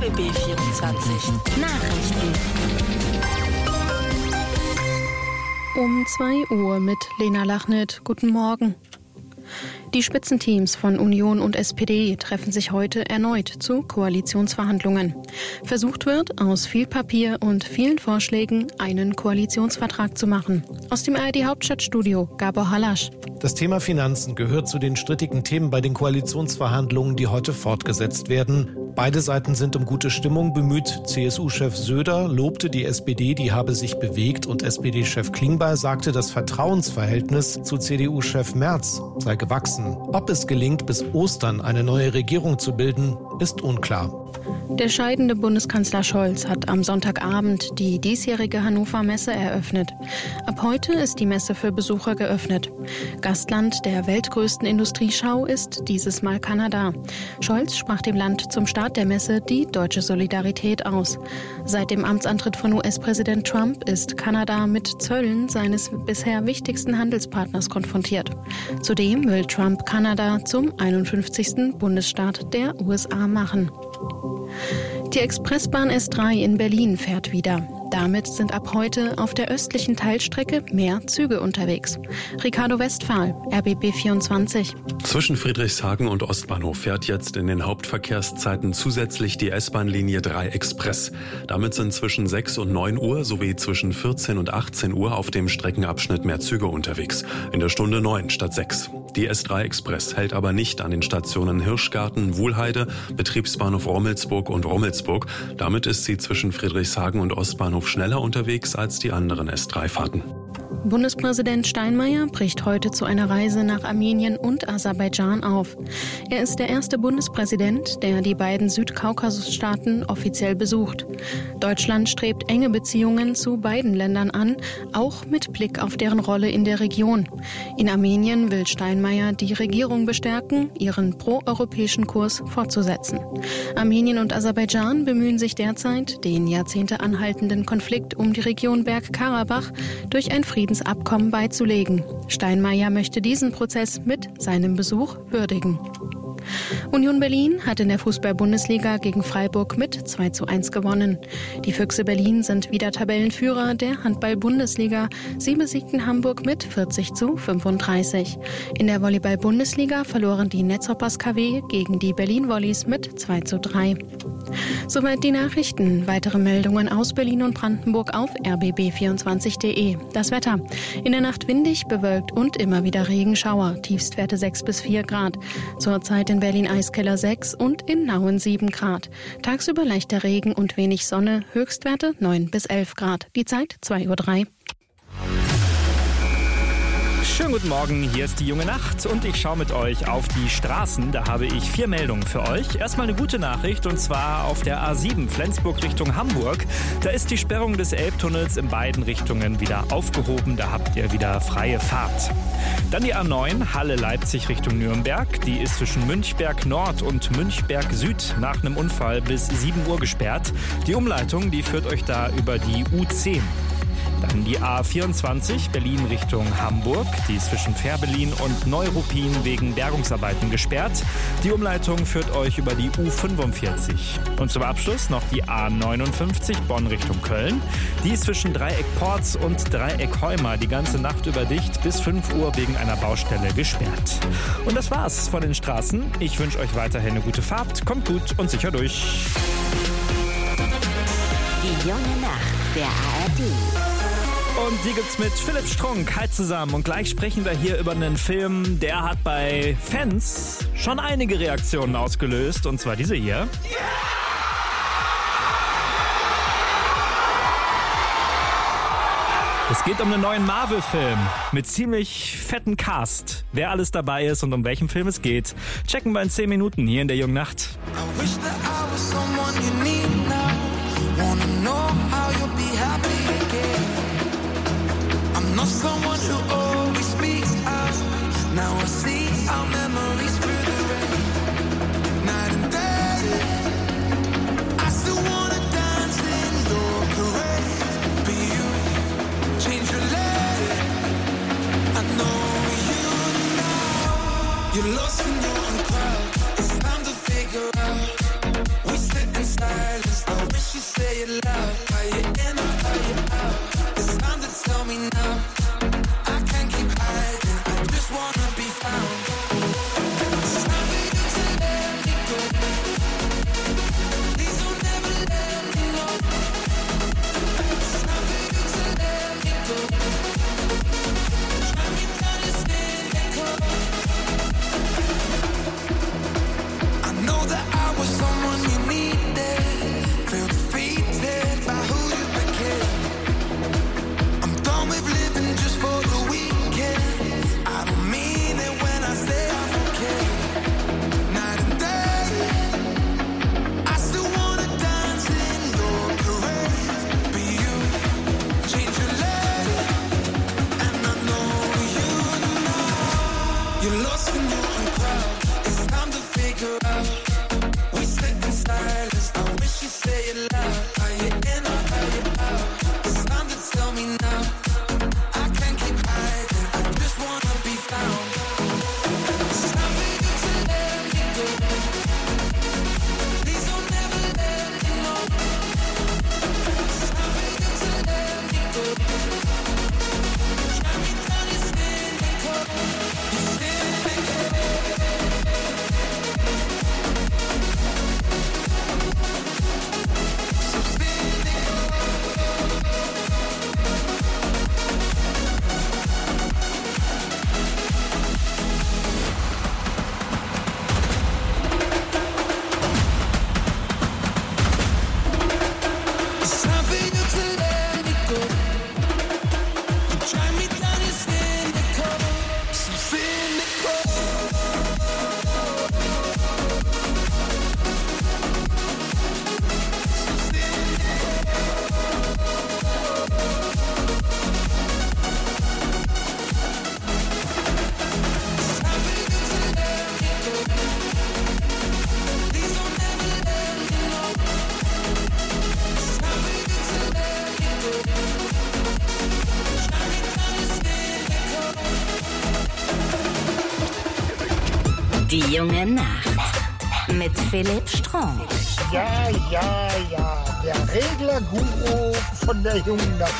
RBB 24 Nachrichten. Um 2 Uhr mit Lena Lachnit. Guten Morgen. Die Spitzenteams von Union und SPD treffen sich heute erneut zu Koalitionsverhandlungen. Versucht wird, aus viel Papier und vielen Vorschlägen einen Koalitionsvertrag zu machen. Aus dem ARD-Hauptstadtstudio, Gabor Hallasch. Das Thema Finanzen gehört zu den strittigen Themen bei den Koalitionsverhandlungen, die heute fortgesetzt werden. Beide Seiten sind um gute Stimmung bemüht. CSU-Chef Söder lobte die SPD, die habe sich bewegt, und SPD-Chef Klingbeil sagte, das Vertrauensverhältnis zu CDU-Chef Merz sei gewachsen. Ob es gelingt, bis Ostern eine neue Regierung zu bilden, ist unklar. Der scheidende Bundeskanzler Scholz hat am Sonntagabend die diesjährige Hannover Messe eröffnet. Ab heute ist die Messe für Besucher geöffnet. Gastland der weltgrößten Industrieschau ist dieses Mal Kanada. Scholz sprach dem Land zum Start der Messe die deutsche Solidarität aus. Seit dem Amtsantritt von US-Präsident Trump ist Kanada mit Zöllen seines bisher wichtigsten Handelspartners konfrontiert. Zudem will Trump Kanada zum 51. Bundesstaat der USA machen. Die Expressbahn S3 in Berlin fährt wieder. Damit sind ab heute auf der östlichen Teilstrecke mehr Züge unterwegs. Ricardo Westphal, RBB 24. Zwischen Friedrichshagen und Ostbahnhof fährt jetzt in den Hauptverkehrszeiten zusätzlich die S-Bahn-Linie 3 Express. Damit sind zwischen 6 und 9 Uhr sowie zwischen 14 und 18 Uhr auf dem Streckenabschnitt mehr Züge unterwegs. In der Stunde 9 statt 6. Die S3 Express hält aber nicht an den Stationen Hirschgarten, Wuhlheide, Betriebsbahnhof Rummelsburg und Rummelsburg. Damit ist sie zwischen Friedrichshagen und Ostbahnhof schneller unterwegs als die anderen S3-Fahrten. Bundespräsident Steinmeier bricht heute zu einer Reise nach Armenien und Aserbaidschan auf. Er ist der erste Bundespräsident, der die beiden Südkaukasusstaaten offiziell besucht. Deutschland strebt enge Beziehungen zu beiden Ländern an, auch mit Blick auf deren Rolle in der Region. In Armenien will Steinmeier die Regierung bestärken, ihren proeuropäischen Kurs fortzusetzen. Armenien und Aserbaidschan bemühen sich derzeit, den Jahrzehnte anhaltenden Konflikt um die Region Bergkarabach durch ein Friedensabkommen beizulegen. Steinmeier möchte diesen Prozess mit seinem Besuch würdigen. Union Berlin hat in der Fußball-Bundesliga gegen Freiburg mit 2:1 gewonnen. Die Füchse Berlin sind wieder Tabellenführer der Handball-Bundesliga. Sie besiegten Hamburg mit 40:35. In der Volleyball-Bundesliga verloren die Netzhoppers KW gegen die Berlin Volleys mit 2:3. Soweit die Nachrichten. Weitere Meldungen aus Berlin und Brandenburg auf rbb24.de. Das Wetter. In der Nacht windig, bewölkt und immer wieder Regenschauer. Tiefstwerte 6 bis 4 Grad. Zurzeit in Berlin Eiskeller 6 und in Nauen 7 Grad. Tagsüber leichter Regen und wenig Sonne. Höchstwerte 9 bis 11 Grad. Die Zeit 2:03 Uhr. Schönen guten Morgen, hier ist die junge Nacht und ich schaue mit euch auf die Straßen. Da habe ich 4 Meldungen für euch. Erstmal eine gute Nachricht und zwar auf der A7 Flensburg Richtung Hamburg. Da ist die Sperrung des Elbtunnels in beiden Richtungen wieder aufgehoben. Da habt ihr wieder freie Fahrt. Dann die A9 Halle-Leipzig Richtung Nürnberg. Die ist zwischen Münchberg Nord und Münchberg Süd nach einem Unfall bis 7 Uhr gesperrt. Die Umleitung, die führt euch da über die U10. Dann die A24 Berlin Richtung Hamburg. Die ist zwischen Fährberlin und Neuruppin wegen Bergungsarbeiten gesperrt. Die Umleitung führt euch über die U45. Und zum Abschluss noch die A59 Bonn Richtung Köln. Die ist zwischen Dreieck Porz und Dreieck Heuma die ganze Nacht über dicht bis 5 Uhr wegen einer Baustelle gesperrt. Und das war's von den Straßen. Ich wünsche euch weiterhin eine gute Fahrt. Kommt gut und sicher durch. Die junge Nacht der ARD. Und die gibt's mit Philipp Strunk. Hi zusammen. Und gleich sprechen wir hier über einen Film, der hat bei Fans schon einige Reaktionen ausgelöst. Und zwar diese hier. Es geht um einen neuen Marvel-Film mit ziemlich fetten Cast. Wer alles dabei ist und um welchen Film es geht, checken wir in 10 Minuten hier in der jungen Nacht. Not someone who always speaks out. Now I see our memories through the rain. Night and day, I still wanna dance in your parade. Be you, change your life. I know you now. You're lost in your own crowd. It's time to figure out. We sit and silence. I wish you say it loud. Are you in or are you out? It's time to tell me now. I can't keep hiding. I just wanna be found. It's time for you to let me go. Please don't ever let me know. It's time for you to let me go. Try me down and cynical. I know that I was someone you needed. Feel defeated by who you became. I'm done with living just for the weekend. I don't mean it when I say I'm okay. Night and day, I still wanna dance in your parade. But you change your lane, and I know you know. You're lost in your own crowd. It's time to figure out. We sit in silence. I wish you say it loud. Are you in or are you out? It's time to tell me now. I can't keep hiding. I just wanna be found. It's time for you to let me go. Please don't ever let me know. It's time for you to let me go. Try me down, you're cynical. You're cynical. So cynical. It's time for you to let me go. You try me down, you're cynical. So cynical. It's time for you to let me go. Please don't ever let me know. It's time for you to let me go. Try me down, you're cynical. Die junge Nacht mit Philipp Strunk. Ja, der Regler-Guru von der jungen Nacht.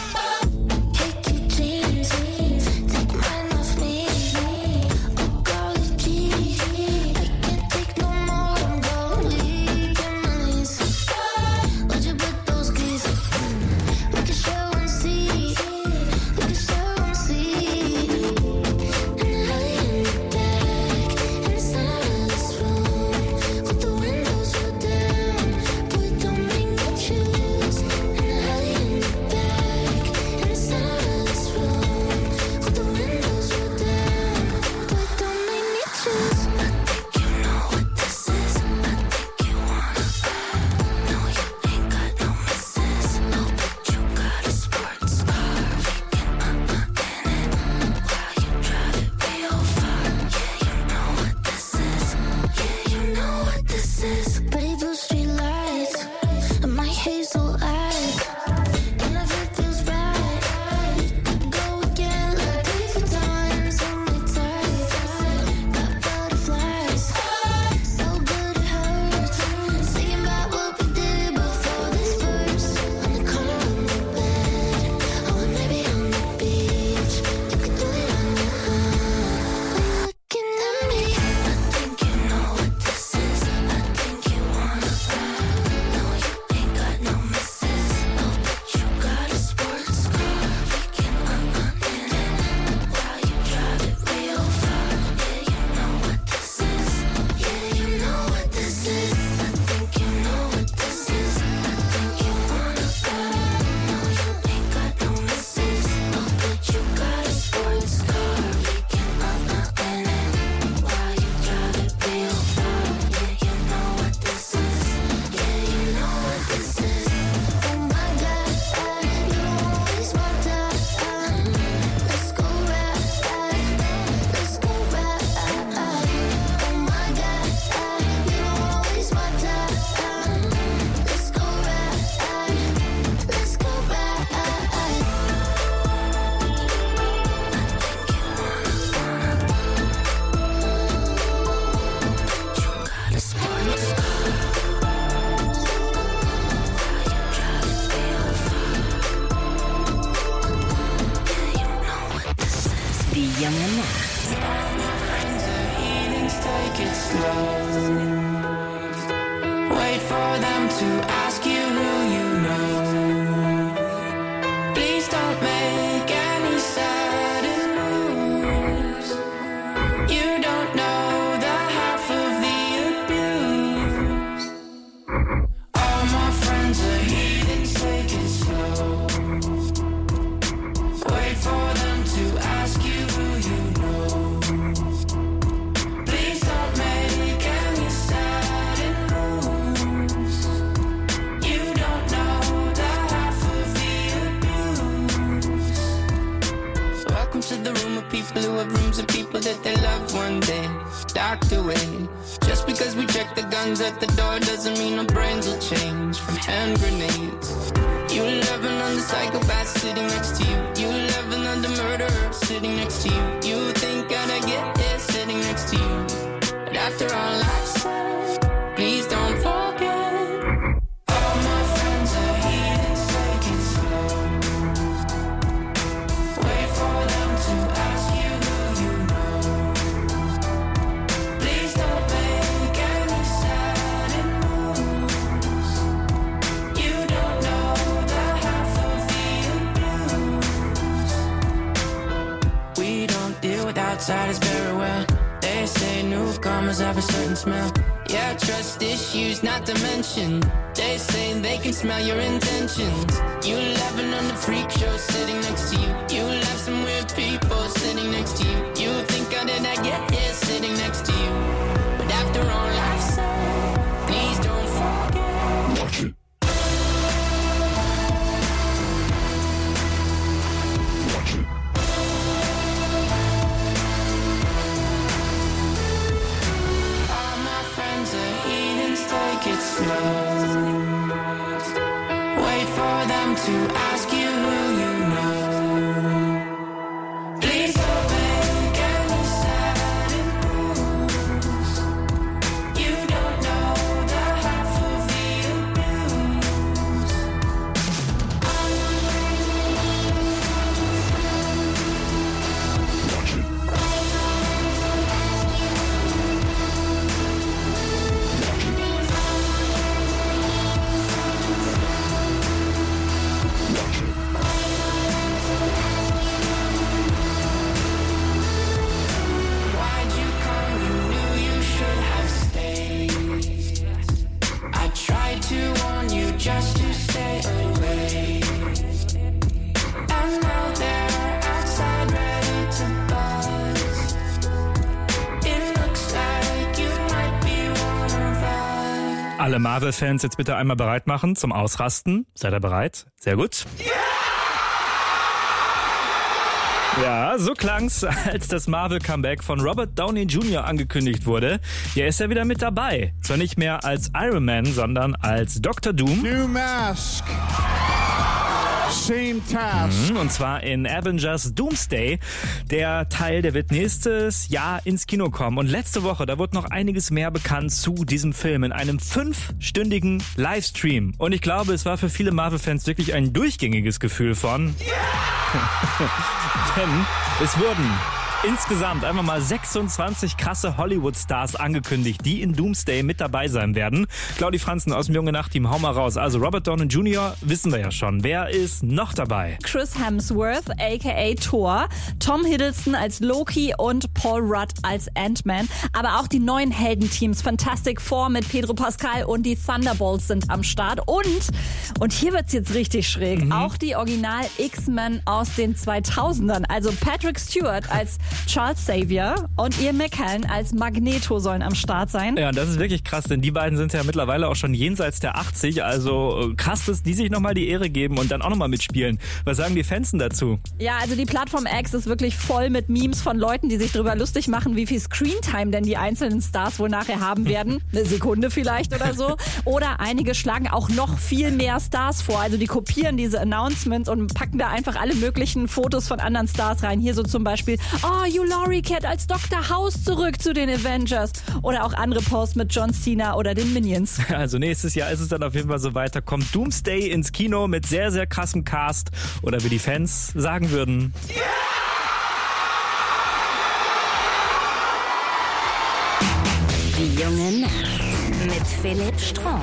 Choose and hide in the back. for them to ask you who you know. Please don't make any sudden moves. You don't know the half of the abuse. All my friends are heathens, take it slow. Wait for them to ask you who you know. Please don't make any sudden moves. You don't know the half of the abuse. Welcome to the room of people who have rooms of people that they love one day docked away. Just because we check the guns at the door doesn't mean our brains will change from hand grenades. You love another psychopath sitting next to you. You love another murderer sitting next to you. You think I'd get here sitting next to you. But after all I've said, please don't forget. All my friends are heathens, take it slow. Wait for them to ask you who you know. Please don't make any sudden moves. You don't know the half of the abuse. We don't deal with outsiders very well. They say newcomers have a certain smell. Yeah, trust issues not to mention. They say they can smell your intentions. You laughing on the freak show sitting next to you. You laugh some weird people sitting next to you. You think how did I get here sitting next to you? But after all I've said, please don't forget. Watch it. Watch it. All my friends are heathens, take it slow. Wait for them to ask you who you know. Please don't make any sudden moves. You don't know the half of the abuse. Watch it. Why'd you come? You knew you should have stayed. I tried to warn you just to stay away. And now they're outside ready to buzz. It looks like you might be one of us. Alle Marvel-Fans jetzt bitte einmal bereit machen zum Ausrasten. Seid ihr bereit? Sehr gut. Ja, so klang's, als das Marvel-Comeback von Robert Downey Jr. angekündigt wurde. Hier ist er wieder mit dabei. Zwar nicht mehr als Iron Man, sondern als Dr. Doom. New mask. Same task. Und zwar in Avengers Doomsday. Der Teil, der wird nächstes Jahr ins Kino kommen. Und letzte Woche, da wurde noch einiges mehr bekannt zu diesem Film in einem 5-stündigen Livestream. Und ich glaube, es war für viele Marvel-Fans wirklich ein durchgängiges Gefühl von... Denn es wurden insgesamt einfach mal 26 krasse Hollywood-Stars angekündigt, die in Doomsday mit dabei sein werden. Claudi Franzen aus dem Junge Nacht-Team, hau mal raus. Also Robert Downey Jr. wissen wir ja schon. Wer ist noch dabei? Chris Hemsworth, a.k.a. Thor, Tom Hiddleston als Loki und Paul Rudd als Ant-Man. Aber auch die neuen Heldenteams Fantastic Four mit Pedro Pascal und die Thunderbolts sind am Start. Und hier wird's jetzt richtig schräg, auch die Original X-Men aus den 2000ern. Also Patrick Stewart als Charles Xavier und Ian McKellen als Magneto sollen am Start sein. Ja, und das ist wirklich krass, denn die beiden sind ja mittlerweile auch schon jenseits der 80. Also krass, dass die sich nochmal die Ehre geben und dann auch nochmal mitspielen. Was sagen die Fans denn dazu? Ja, also die Plattform X ist wirklich voll mit Memes von Leuten, die sich darüber lustig machen, wie viel Screentime denn die einzelnen Stars wohl nachher haben werden. Eine Sekunde vielleicht oder so. Oder einige schlagen auch noch viel mehr Stars vor. Also die kopieren diese Announcements und packen da einfach alle möglichen Fotos von anderen Stars rein. Hier so zum Beispiel, Hugh Laurie kehrt als Dr. House zurück zu den Avengers. Oder auch andere Posts mit John Cena oder den Minions. Also nächstes Jahr ist es dann auf jeden Fall so weiter. Kommt Doomsday ins Kino mit sehr, sehr krassem Cast. Oder wie die Fans sagen würden... Die junge Nacht mit Philipp Strunk.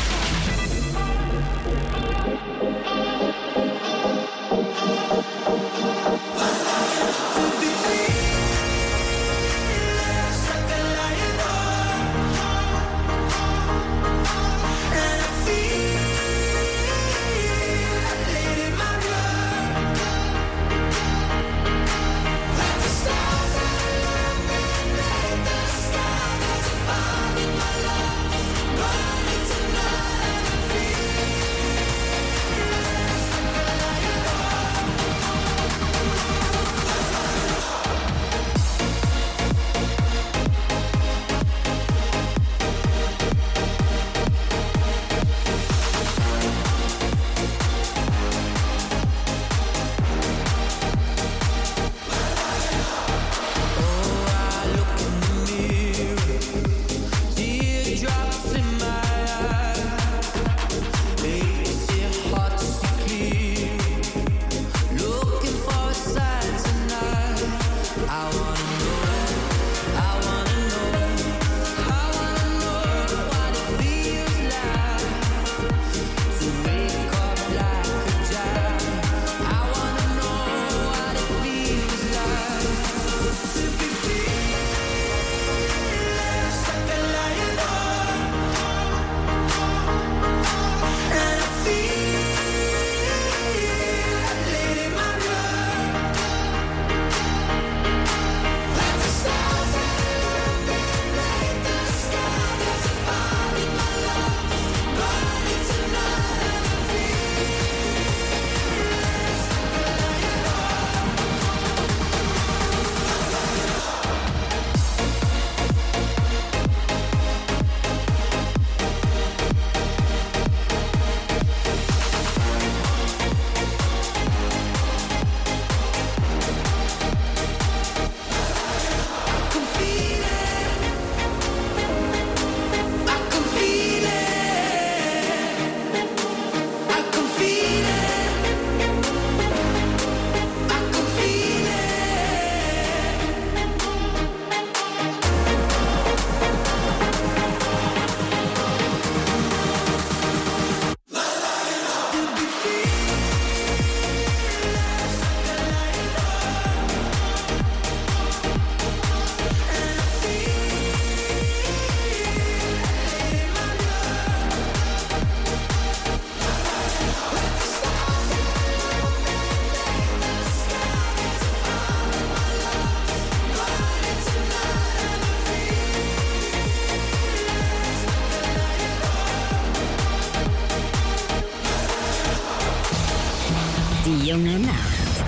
Die junge Nacht.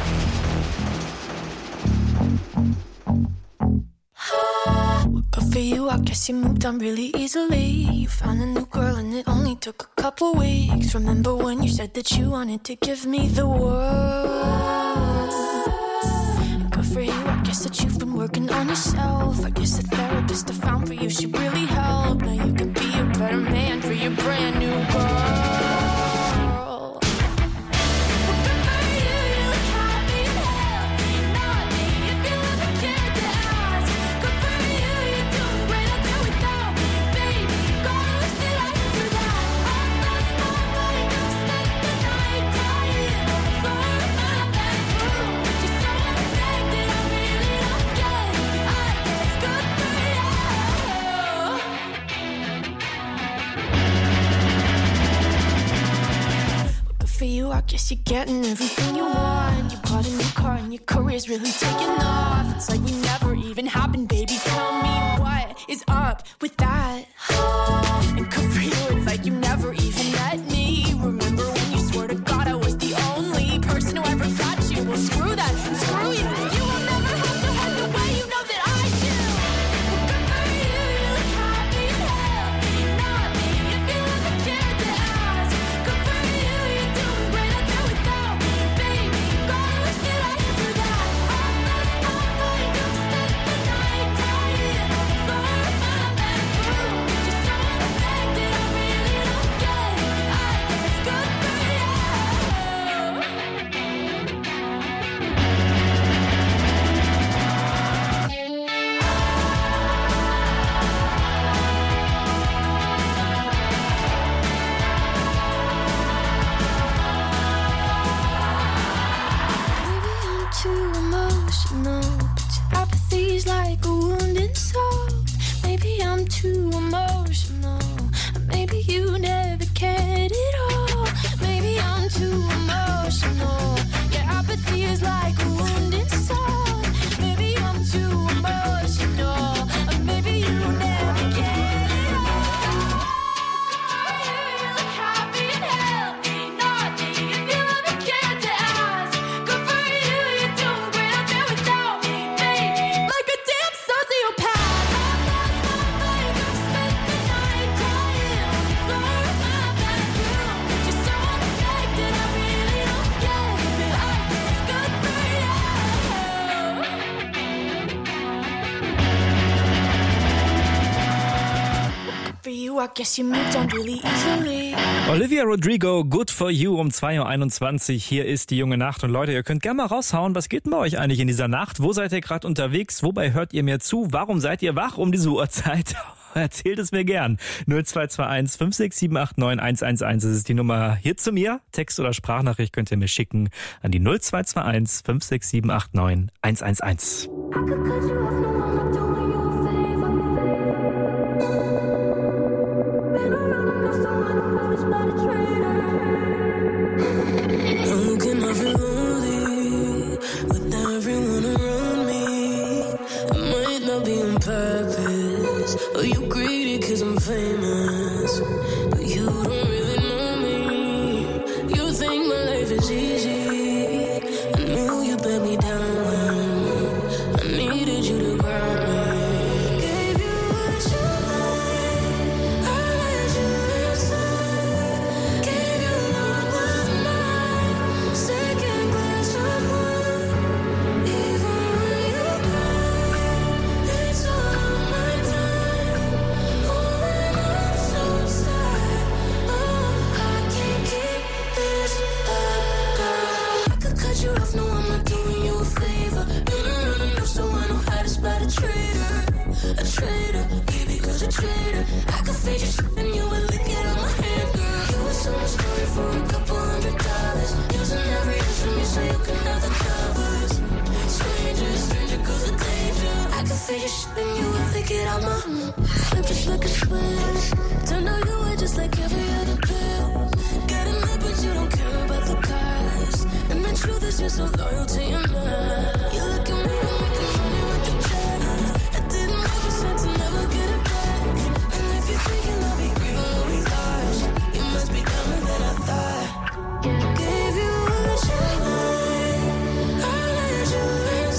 Good for you, I guess you moved on really easily. You found a new girl and it only took a couple weeks. Remember when you said that you wanted to give me the world? Good for you, I guess that you've been working on yourself. I guess the therapist I found for you should really help. Now you can be a better man for your brand new girl. I guess you're getting everything you want. You bought a new car and your career's really taking off. It's like we never even happened, baby. Tell me what is up with that? And good for you, it's like you never even met me. Remember when you swore to God I was the only person who ever got you? Well, screw that and screw you. You will never have to hurt the way you know that I do. Good for you, you look happy and healthy. Not me, if you ever cared to ask. Good for you, you're doing great. I'll do without me, baby. God, I wish that I could do that. I lost my mind, I've spent the night crying on the floor of my bedroom. Just so unaffected, I really don't get it. I I guess you moved on really easily. Olivia Rodrigo, Good for You um 2.21 Uhr. Hier ist die junge Nacht. Und Leute, ihr könnt gerne mal raushauen, was geht denn bei euch eigentlich in dieser Nacht? Wo seid ihr gerade unterwegs? Wobei hört ihr mir zu? Warum seid ihr wach um diese Uhrzeit? Erzählt es mir gern. 0221 56789 111. Das ist die Nummer hier zu mir. Text- oder Sprachnachricht könnt ihr mir schicken an die 0221 56789 111. Looking I feel lonely with everyone around me. It might not be on purpose, or you greedy cause I'm famous, but you don't really know me. You think my life is easy. I knew you let me down. I needed you to ground me. Gave you what you like, I let you inside. Gave you all of mine, second glass of wine. Even when you cry, it's all on my time. Oh, and I'm so sad. Oh, I can't keep this up, girl. I could cut you off, no, I'm not doing you a favor. You don't run enough, so I know how to spot a traitor. A traitor, baby, cause a traitor. I could fade your shit and you would lick it on my hand, girl. You were so much story for a couple $100. Using every inch from you so you can have the covers. Stranger goes a danger. I could fade your shit and you would lick it on my flip just like a switch. Turn out you were just like every other pill. Got enough but you don't care about the past. And the truth is you're so loyal to your man. You look at me, I'm making money with the check. It didn't make sense to never get it back. And if you're thinking I'll be grieving when we lost, you must be dumber than I thought. Gave you what you like, I let you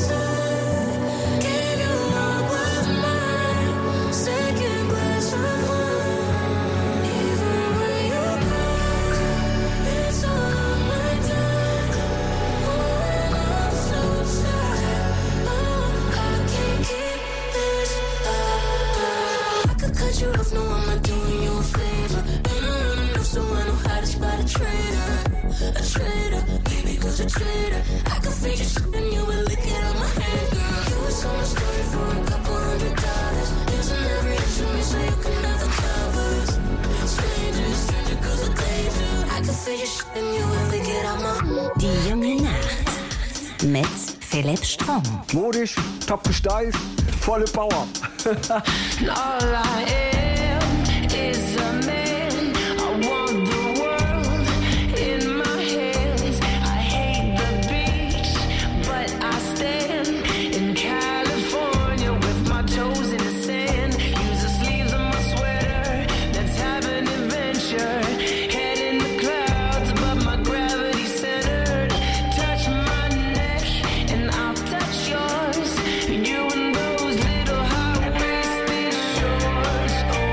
inside. Gave you all of mine, second glass of wine. Even when you cry, it's all on my time. Oh, and I'm so sad. Oh, I can't keep this up, girl. I could cut you off, no, I'm not doing you a favor. You don't run enough, so I know how to spot a traitor. A traitor, baby, cause a traitor. I could fade your shit and you would lick it on my hand, girl. You were so much story for a couple $100. Using every inch of me so you can have the covers. Stranger goes a danger. I could fade your shit and you would lick it on my... Die junge Nacht mit Philipp Strong. Modisch, top gestylt, volle Power. All I am is a man. I want the world in my hands. I hate the beach, but I stand in California with my toes in the sand. Use the sleeves of my sweater. Let's have an adventure. Head in the clouds, but my gravity centered. Touch my neck and I'll touch yours. You and those little high-waisted shorts. Oh,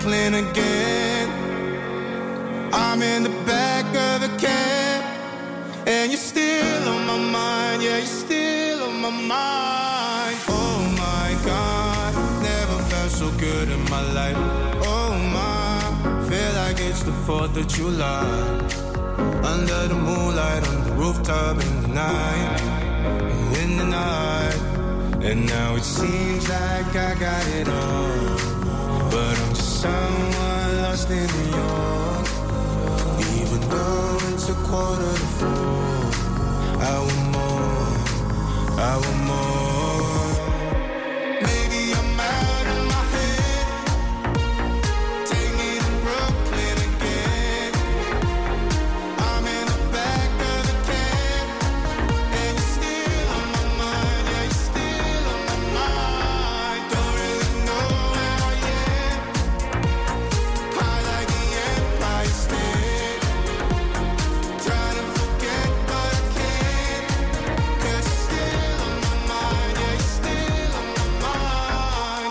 Brooklyn again. I'm in the back of a cab, and you're still on my mind. Yeah, you're still on my mind. Oh my God, never felt so good in my life. Oh my, feel like it's the 4th of July. Under the moonlight, on the rooftop in the night. In the night. And now it seems like I got it all, but I'm just someone lost in New York. Even though it's 3:45, I want more, I want more. Maybe I'm out of my head. Take me to Brooklyn again. I'm in the back of the cab, and you're still on my mind. Yeah, you're still on my mind. Don't really know where I am. High like the Empire State. Trying to forget but I can't. 'Cause you're still on my mind. Yeah, you're still on my mind.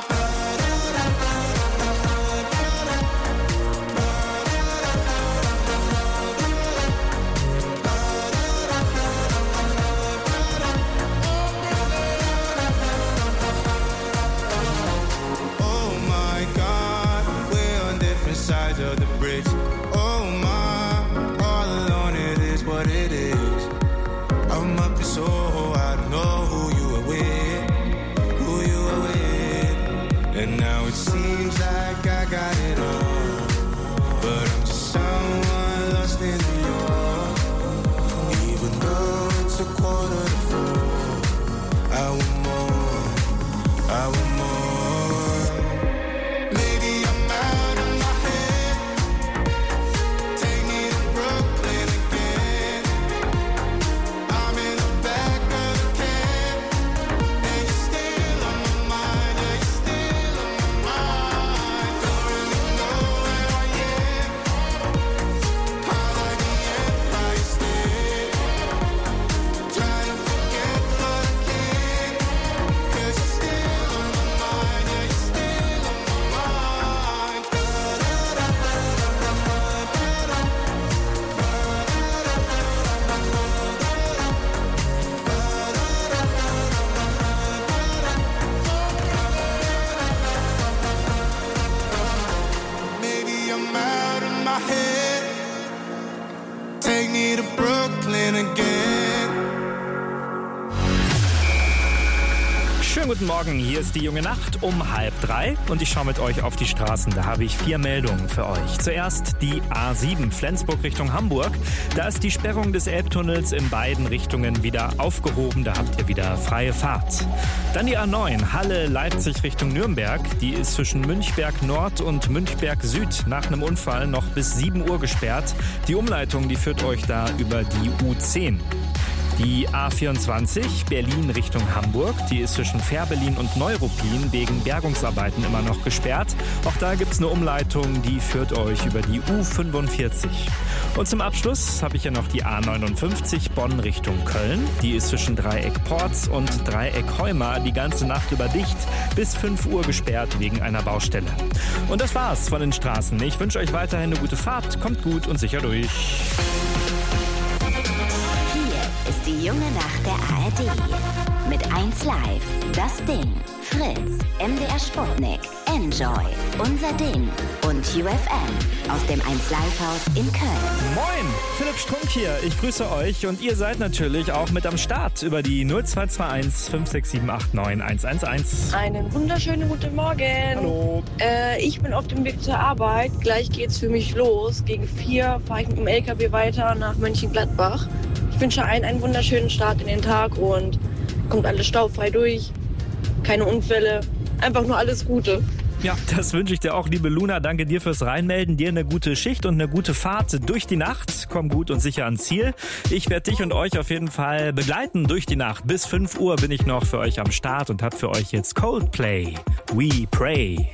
Oh my God, we're on different sides of the bridge. Oh my, all alone it is what it is. I'm up in Soho, I don't know who you are with, who you are with. And now it seems like I got it all, but I'm just someone lost in New York. Even though it's 3:45, I want more, I want more. Maybe I'm out of my head. Take me to Brooklyn again. I'm in the back of the cab, and you're still on my mind. Yeah, you're still on my mind. Don't really know where I am. High like the Empire State. Trying to forget but I can't. 'Cause you're still on my mind. Yeah, you're still on my mind. Maybe I'm out of my head. Take me to Brooklyn again. Schönen guten Morgen, hier ist die junge Nacht um 2:30 und ich schaue mit euch auf die Straßen. Da habe ich 4 Meldungen für euch. Zuerst die A7 Flensburg Richtung Hamburg. Da ist die Sperrung des Elbtunnels in beiden Richtungen wieder aufgehoben. Da habt ihr wieder freie Fahrt. Dann die A9 Halle-Leipzig Richtung Nürnberg. Die ist zwischen Münchberg Nord und Münchberg Süd nach einem Unfall noch bis 7 Uhr gesperrt. Die Umleitung, die führt euch da über die U10. Die A24 Berlin Richtung Hamburg, die ist zwischen Fährberlin und Neuruppin wegen Bergungsarbeiten immer noch gesperrt. Auch da gibt es eine Umleitung, die führt euch über die U45. Und zum Abschluss habe ich ja noch die A59 Bonn Richtung Köln. Die ist zwischen Dreieck Porz und Dreieck Heuma die ganze Nacht über dicht, bis 5 Uhr gesperrt wegen einer Baustelle. Und das war's von den Straßen. Ich wünsche euch weiterhin eine gute Fahrt, kommt gut und sicher durch. Ist die junge Nacht der ARD. Mit 1 Live, Das Ding, Fritz, MDR Sputnik, Enjoy, Unser Ding und UFM aus dem 1 Live Haus in Köln. Moin, Philipp Strunk hier. Ich grüße euch und ihr seid natürlich auch mit am Start über die 0221 56789 111. Einen wunderschönen guten Morgen. Hallo. Ich bin auf dem Weg zur Arbeit. Gleich geht's für mich los. Gegen 4 fahre ich mit dem LKW weiter nach Mönchengladbach. Ich wünsche allen einen wunderschönen Start in den Tag und kommt alles staufrei durch. Keine Unfälle. Einfach nur alles Gute. Ja, das wünsche ich dir auch, liebe Luna. Danke dir fürs Reinmelden. Dir eine gute Schicht und eine gute Fahrt durch die Nacht. Komm gut und sicher ans Ziel. Ich werde dich und euch auf jeden Fall begleiten durch die Nacht. Bis 5 Uhr bin ich noch für euch am Start und habe für euch jetzt Coldplay. We Pray.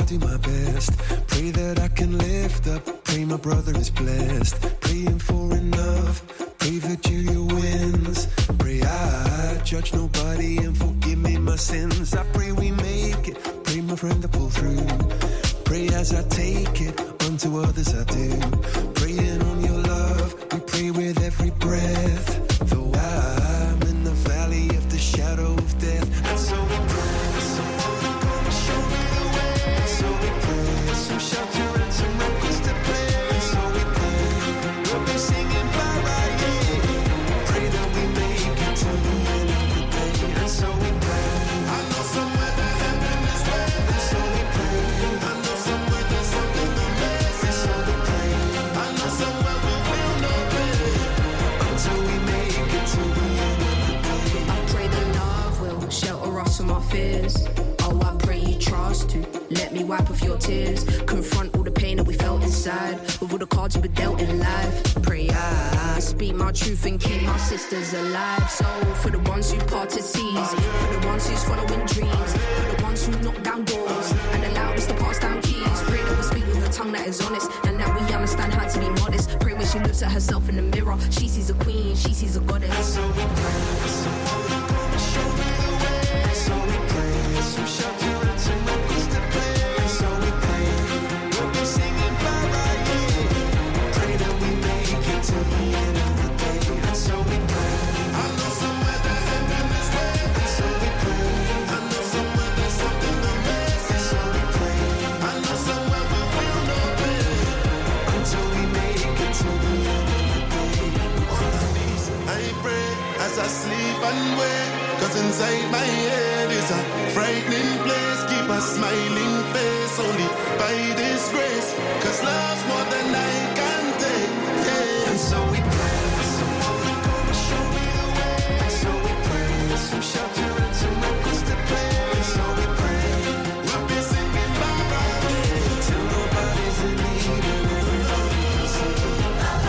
do my best. Pray that I can lift up. Pray my brother is blessed. Praying for enough. Pray that Julia wins. Pray I judge nobody and forgive me my sins. I pray we make it. Pray my friend to pull through. Pray as I take it. Unto others I do. Praying on your love. We pray with every breath. Though I'm in the valley of the shadow of death. And so we pray. Someone gonna show me the way. And so we pray. Some shelter and some records to play. And so we pray. We'll be singing bye bye, yeah. Pray that we make it to the end of the day. And so we pray. I know somewhere that heaven is where. And so we pray. I know somewhere there's something amazing. And so we pray. I know somewhere we will know better. Until we make it to the end of the day. I pray that love will shelter us from our fears. Oh, I pray you trust to let me wipe off your tears. Confront all the pain that we felt inside. With all the cards you were dealt in life. Pray I speak my truth and keep my sisters alive. So for the ones who parted seas, for the ones who's following dreams, for the ones who knock down doors and allowed us to pass down keys. Pray that we speak with a tongue that is honest and that we understand how to be modest. Pray when she looks at herself in the mirror, she sees a queen, she sees a goddess. So we pray. Someone gonna show me the way. And so we pray. Some shelter and some records to play. And so we pray. We'll be singing bye bye, yeah. Pray that we make it to the end of the day. And so we pray. I know somewhere that heaven is where. And so we pray. I know somewhere there's something amazing. And so we pray. I know somewhere we will know better. Until we make it to the end of the day. On our knees, I pray as I sleep and wake. 'Cause inside my head is a frightening place. Keep a smiling face only by this grace. 'Cause love's more than I can take, yeah. And so we pray. Someone gonna show me the way. And so we pray. Some shelter and some records to play. And so we pray. We'll be singing bye bye, yeah. Till nobody's in need and everybody's singing.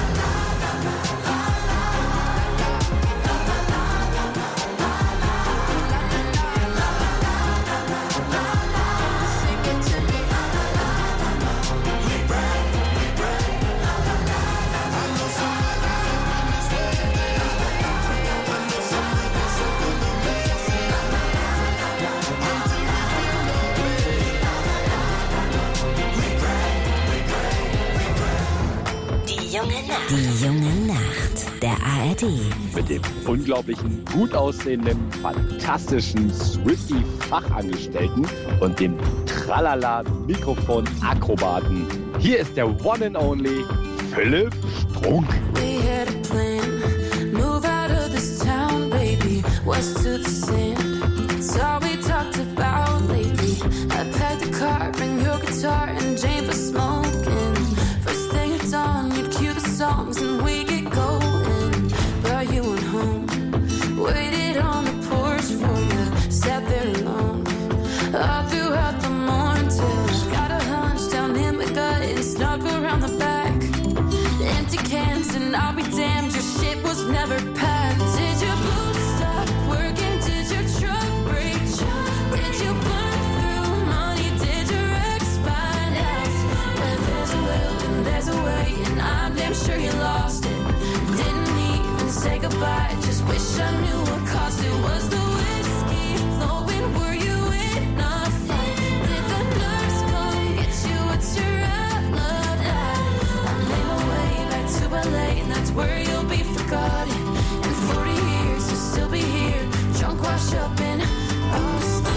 Die junge Nacht der ARD. Mit dem unglaublichen, gut aussehenden, fantastischen Swiftie-Fachangestellten und dem Tralala-Mikrofon-Akrobaten. Hier ist der One and Only Philipp Strunk. We had a plan, move out of this town, baby, west to the sand. It's all we talked about lately. I packed the car, bring your guitar, and Jane for smoking. First thing at dawn, you'd cue the songs and we get going. Brought you on home, waited on the porch for you, sat there alone. All throughout the morning till got a hunch down in my gut and snuck around the back. Empty cans and I'll be damned, your shit was never packed. Did your boots stop working? Did your truck break? Did you burn through money? Did your ex find out? Well, there's a will and there's a way, and I'm damn sure you lost it. Didn't even say goodbye, just wish I knew what cost it. Was the whiskey flowing? Were you in a fight? Did the nurse come get you? What's your outlook like? I made my way back to LA, and that's where you'll be forgotten. In 40 years, you'll still be here, drunk, washed up in Austin.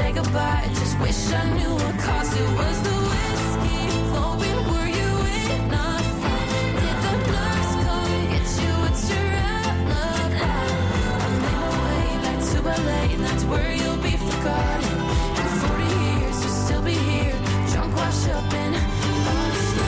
say goodbye. Just wish I knew what cost it. Was the whiskey flowing? Were you enough? Did the nurse come get you? It's your alibi. I made my way back to LA, and that's where you'll be forgotten. In 40 years, you'll still be here, drunk, washed up in Boston.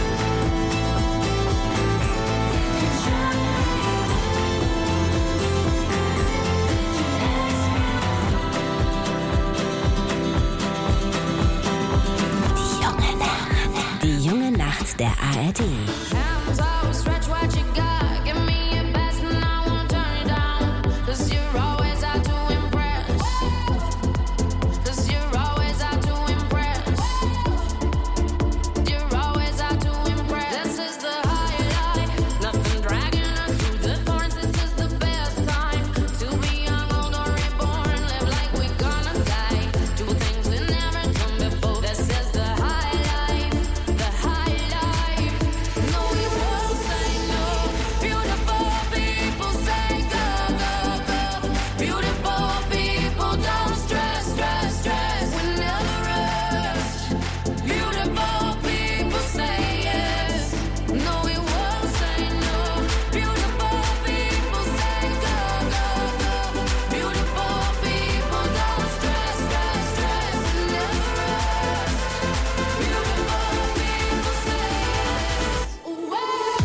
Die junge Nacht der ARD. Hands always stretch what you got. Give me your best and I won't turn it down. 'Cause you're always out to impress. 'Cause you're always out to impress. You're always out to impress. This is the highlight. Nothing dragging us through the thorns. This is the best time to be young, old or reborn. Live like we're gonna die. Do things we never done before. This is the highlight. The highlight. No, we won't say no. Beautiful people say go, go, go. Beautiful people don't stress, stress, stress. We never rush. Beautiful people say yes. No, we won't say no. Beautiful people say go, go, go. Beautiful people don't stress, stress, stress. We never rush. Beautiful people say yes. Whoa.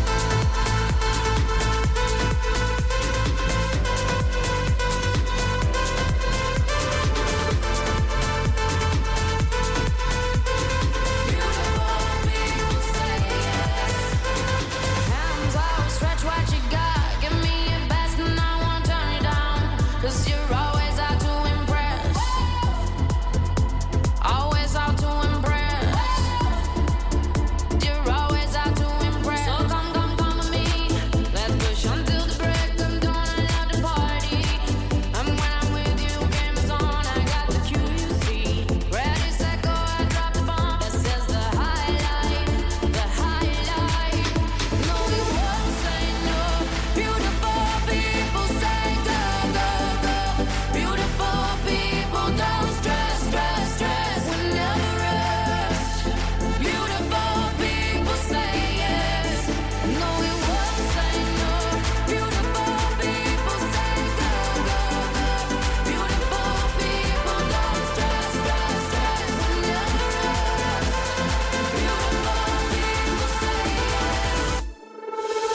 Hands always stretch what you got. Give me your best and I won't turn it down. 'Cause you're always out to impress. Always out to impress. You're always out to impress. So come with me. Let's push until the break of dawn. I love to party. And when I'm with you, game is on. I got the cue, you see. Ready, set, go, I drop the bomb. This is the highlight. The highlight. No, we won't say no. Beautiful people say go, go, go. Beautiful people don't stress, stress, stress. We never rush. Beautiful people say yes. No, we won't say no. Beautiful people say go, go, go. Beautiful people don't stress, stress, stress. We never rush. Beautiful people say yes.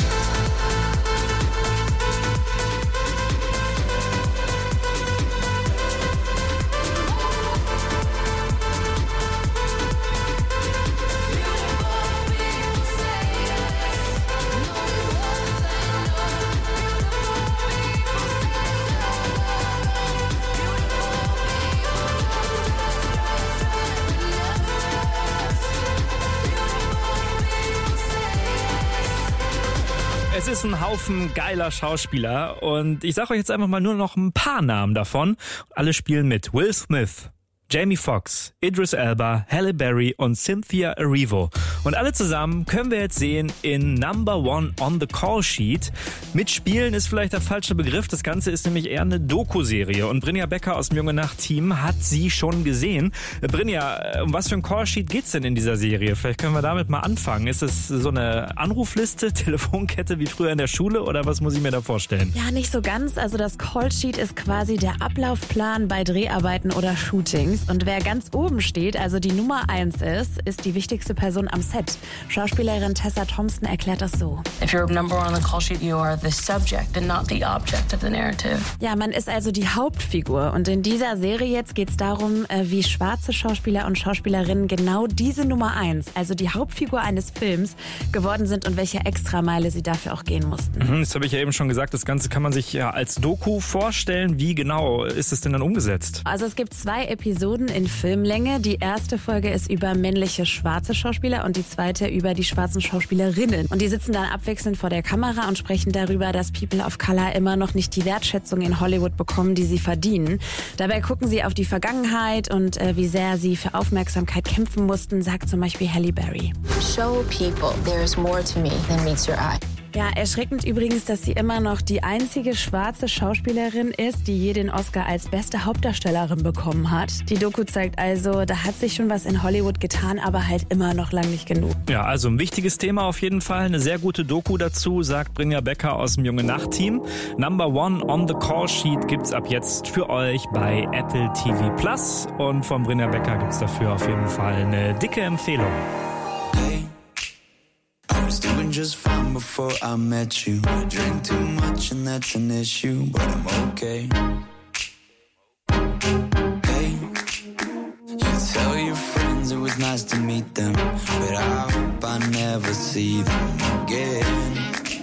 Es ist ein Haufen geiler Schauspieler und ich sage euch jetzt einfach mal nur noch ein paar Namen davon. Alle spielen mit. Will Smith, Jamie Foxx, Idris Elba, Halle Berry und Cynthia Erivo. Und alle zusammen können wir jetzt sehen in Number One on the Call Sheet. Mitspielen ist vielleicht der falsche Begriff. Das Ganze ist nämlich eher eine Doku-Serie. Und Brynja Becker aus dem Junge Nacht-Team hat sie schon gesehen. Brynja, um was für ein Call Sheet geht's denn in dieser Serie? Vielleicht können wir damit mal anfangen. Ist es so eine Anrufliste, Telefonkette wie früher in der Schule oder was muss ich mir da vorstellen? Ja, nicht so ganz. Also das Call Sheet ist quasi der Ablaufplan bei Dreharbeiten oder Shootings. Und wer ganz oben steht, also die Nummer 1 ist die wichtigste Person am Set. Schauspielerin Tessa Thompson erklärt das so. If you're number one on the call sheet, you are the subject and not the object of the narrative. Ja, man ist also die Hauptfigur. Und in dieser Serie jetzt geht es darum, wie schwarze Schauspieler und Schauspielerinnen genau diese Nummer 1, also die Hauptfigur eines Films, geworden sind und welche Extrameile sie dafür auch gehen mussten. Das habe ich ja eben schon gesagt, das Ganze kann man sich ja als Doku vorstellen. Wie genau ist es denn dann umgesetzt? Also es gibt 2 Episoden in Filmlänge. Die erste Folge ist über männliche schwarze Schauspieler und die zweite über die schwarzen Schauspielerinnen. Und die sitzen dann abwechselnd vor der Kamera und sprechen darüber, dass People of Color immer noch nicht die Wertschätzung in Hollywood bekommen, die sie verdienen. Dabei gucken sie auf die Vergangenheit und wie sehr sie für Aufmerksamkeit kämpfen mussten, sagt zum Beispiel Halle Berry. Show people there is more to me than meets your eye. Ja, erschreckend übrigens, dass sie immer noch die einzige schwarze Schauspielerin ist, die je den Oscar als beste Hauptdarstellerin bekommen hat. Die Doku zeigt also, da hat sich schon was in Hollywood getan, aber halt immer noch lang nicht genug. Ja, also ein wichtiges Thema auf jeden Fall. Eine sehr gute Doku dazu, sagt Brynja Becker aus dem Junge Nacht-Team. Number One on the Call Sheet gibt's ab jetzt für euch bei Apple TV Plus. Und von Brynja Becker gibt's dafür auf jeden Fall eine dicke Empfehlung. I was doing just fine before I met you. I drink too much and that's an issue, but I'm okay. Hey, you tell your friends it was nice to meet them, but I hope I never see them again.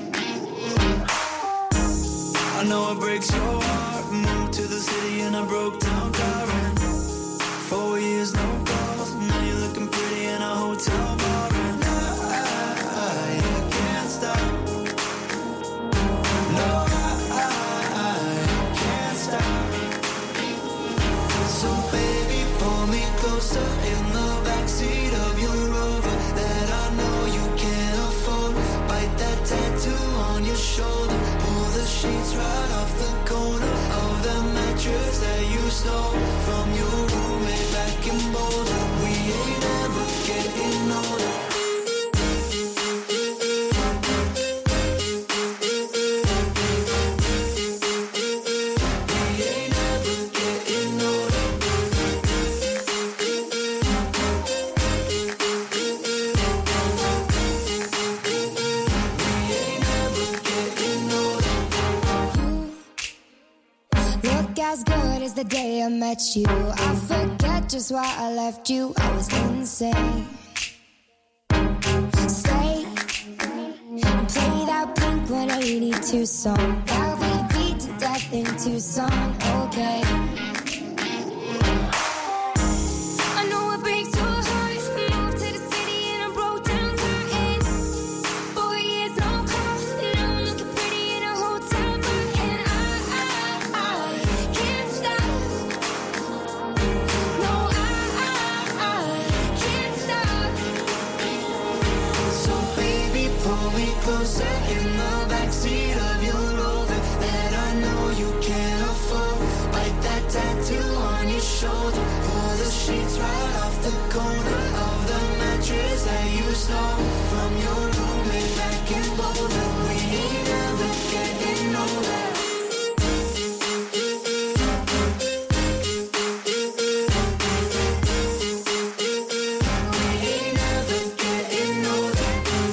I know it breaks your heart. Moved to the city and I broke down crying. 4 years, no calls. Now you're looking pretty in a hotel bar. And I can't stop. No, I can't stop. So baby, pull me closer in the backseat of your Rover that I know you can't afford. Bite that tattoo on your shoulder. Pull the sheets right off the corner of the mattress that you stole from your roommate back in Boulder. We ain't ever getting older. We ain't ever getting older. We ain't ever getting older. Look as good as the day I met you. I forget just why I left you. I was insane. Stay and play that Blink 182 song that we beat to death in Tucson. Okay. I know it breaks your heart. Moved to the city and I broke down crying. 4 years, no calls. Now I'm looking pretty in a hotel bar. And I can't stop. No, I can't stop. So baby, pull me closer in the backseat of your Rover that I know you can't afford. Bite that tattoo on your shoulder. Pull the sheets right off the corner of the mattress that you stole from your roommate back in Boulder. We ain't ever getting older. We ain't ever getting older.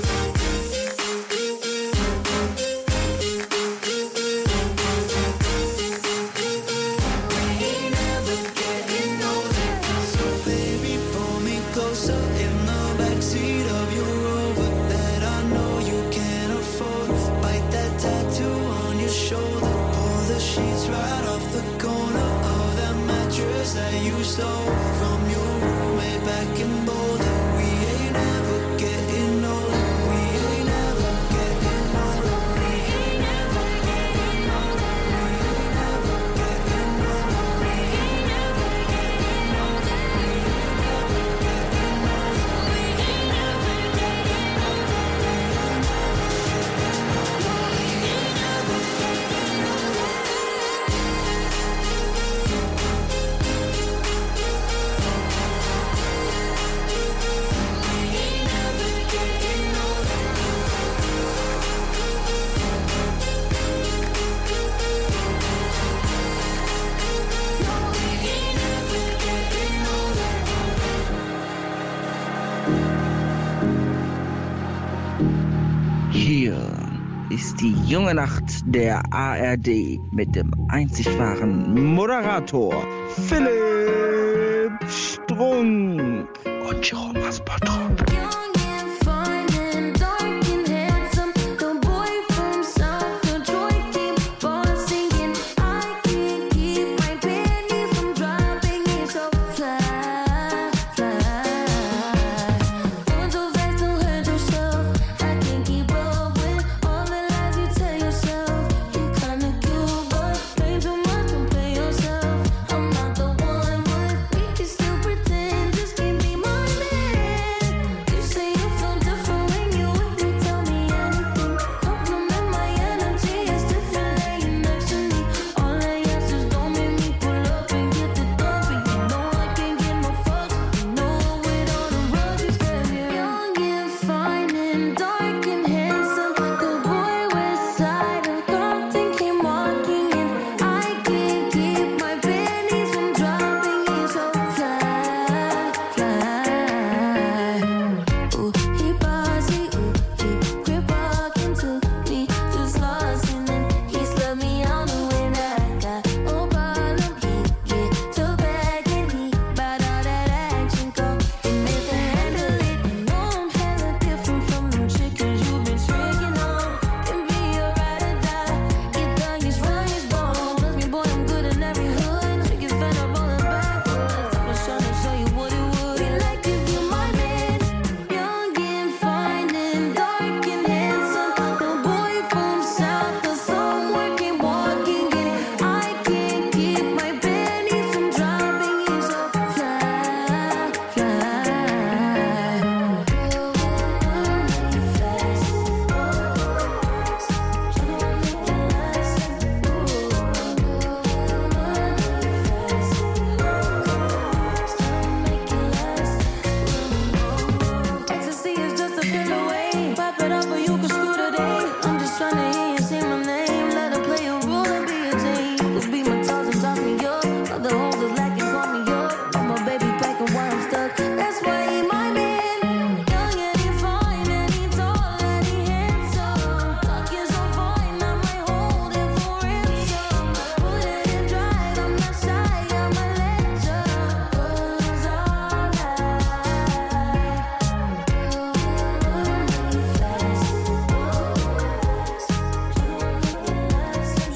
We ain't ever getting older. So baby, pull me closer in the backseat of your Rover that I know you can't afford. Bite that tattoo on your shoulder. Pull the sheets right off the corner of that mattress that you stole from your roommate back in Boulder. We ain't ever getting older. We ain't ever getting older. We ain't ever getting older. We ain't ever getting older. We ain't ever getting older. We ain't ever getting older. We ain't ever getting older. We ain't ever getting Hier ist die junge Nacht der ARD mit dem einzig wahren Moderator Philipp Strunk und Jerome Bottrop.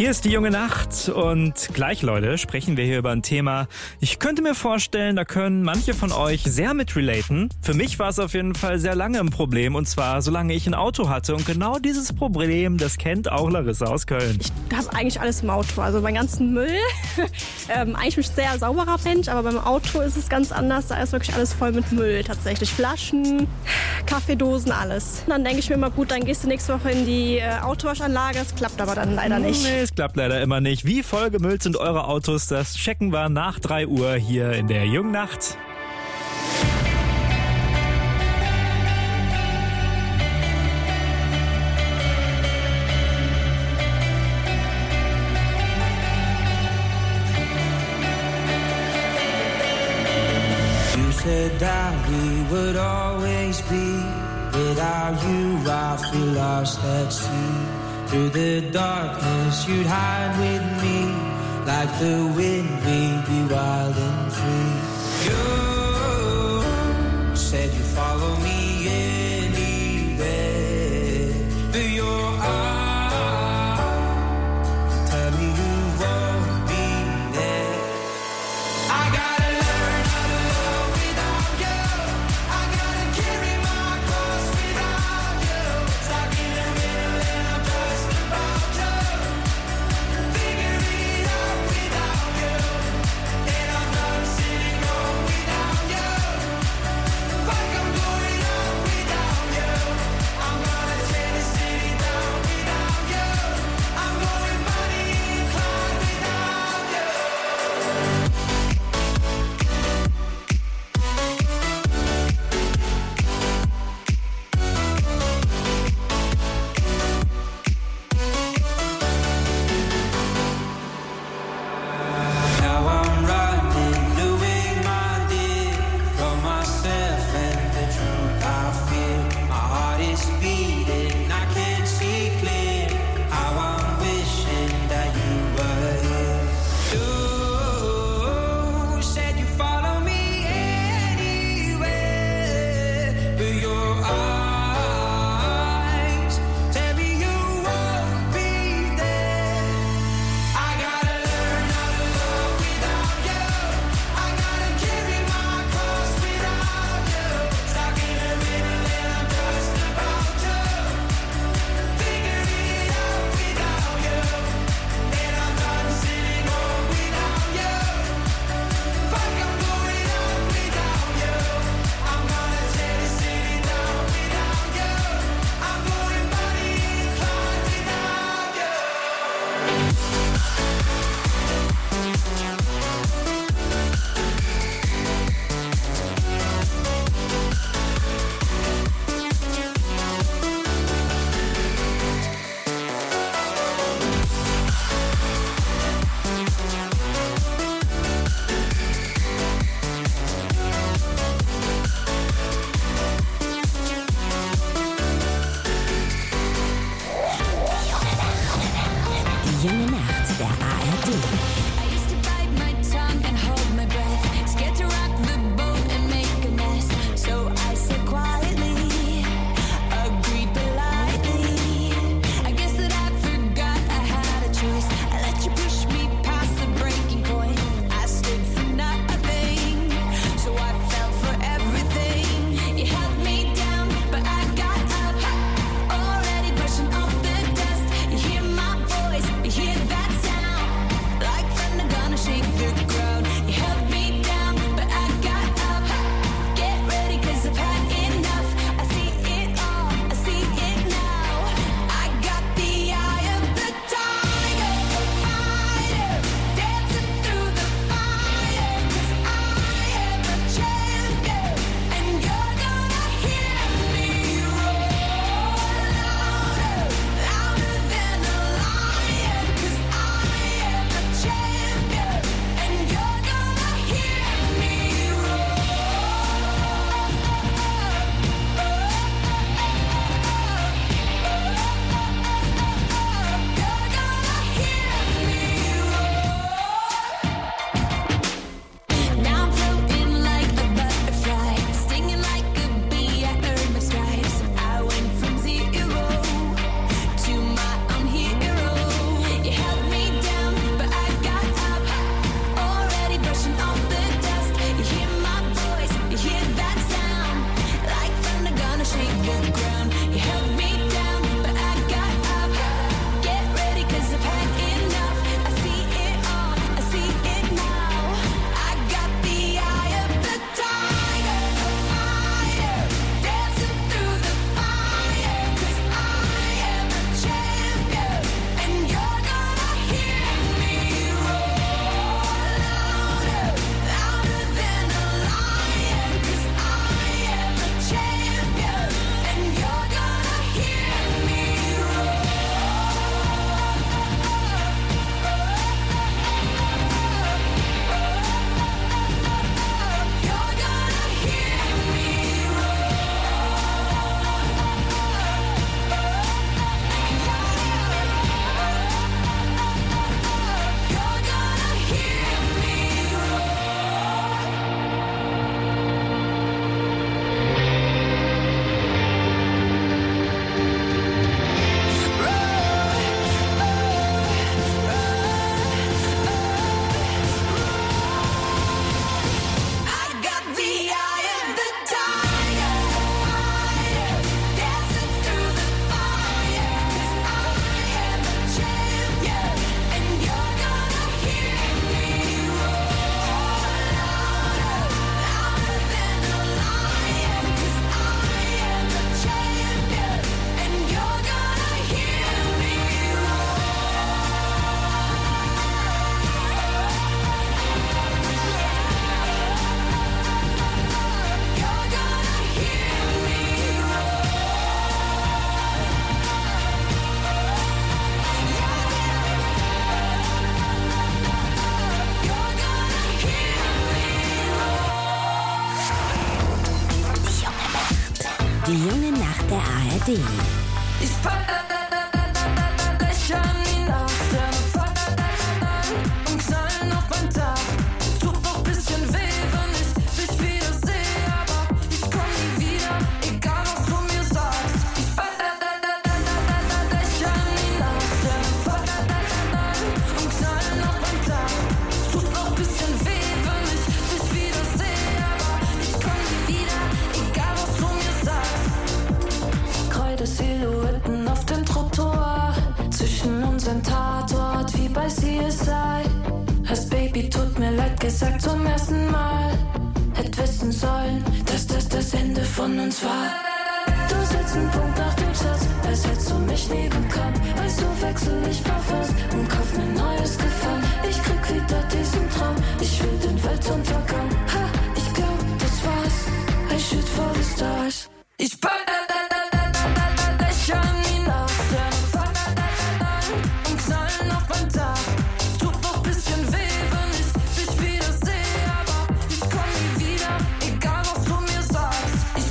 Hier ist die junge Nacht und gleich, Leute, sprechen wir hier über ein Thema. Ich könnte mir vorstellen, da können manche von euch sehr mit relaten. Für mich war es auf jeden Fall sehr lange ein Problem und zwar solange ich ein Auto hatte und genau dieses Problem, das kennt auch Larissa aus Köln. Ich habe eigentlich alles im Auto, also meinen ganzen Müll. Eigentlich bin ich ein sehr sauberer Mensch, aber beim Auto ist es ganz anders. Da ist wirklich alles voll mit Müll tatsächlich. Flaschen, Kaffeedosen, alles. Und dann denke ich mir immer, gut, dann gehst du nächste Woche in die Autowaschanlage. Das klappt aber dann leider nicht. Nee, es klappt leider immer nicht. Wie vollgemüllt sind eure Autos? Das checken wir nach 3 Uhr hier in der jungen Nacht. You said that we would always be. Without you, I feel lost at sea. Through the darkness, you'd hide with me. Like the wind, we'd be wild and free. You said you'd follow me anywhere. But your eyes tell me you won't be there. I gotta learn how to love without you. I gotta carry my cross without you. Stuck in the middle and I'm just about to figure it out without you. And I'm done sitting home without you. Like I'm going up without you. I'm gonna tear the city down without you. I'm going Bonnie and Clyde without you. Now I'm running away, my dear, from myself and the truth I feel. My heart is beating, I can't see clear. How I'm wishing that you were here. You said you follow me anywhere, but your eyes tell me you won't be there. I gotta learn how to love without you. I gotta carry my cross without you. Stuck in the middle and I'm just about to figure it out without you. And I'm done sitting home without you. Fuck, I'm going up without you. I'm gonna tear the city down without you. I'm going Bonnie and Clyde without you. Die junge Nacht der ARD. Like Die junge Nacht der ARD. Ich Dächer nie nach, Sterne fallen und knallen auf ein Dach. Es tut noch ein bisschen weh, wenn ich dich wieder sehe, aber ich komm nie wieder, egal was du mir sagst. Ich Dächer nie nach, Sterne fallen und knallen auf ein Dach. Es tut noch ein bisschen weh, wenn ich dich wieder sehe, aber ich komm nie wieder, egal was du mir sagst. Kreide Silhouetten auf dem Trottoir, zwischen unserem Tatort wie bei CSI. Hast Baby, tut mir leid gesagt zum ersten Mal. Hätt wissen sollen, dass das Ende von uns war. Du setzt einen Punkt nach dem Satz, als hättest du mich nie gekannt. Weißt du, wechsel ich Parfums und kauf mir neues Gefallen. Ich krieg wieder diesen Traum, ich will den Weltuntergang. Ha, ich glaub, das war's, I shoot for the stars. Ich Dächer nie nach, Sterne fallen und knallen auf ein Dach. Es tut noch ein bisschen weh, wenn ich dich wieder sehe, aber ich komm nie wieder, egal was du mir sagst. Ich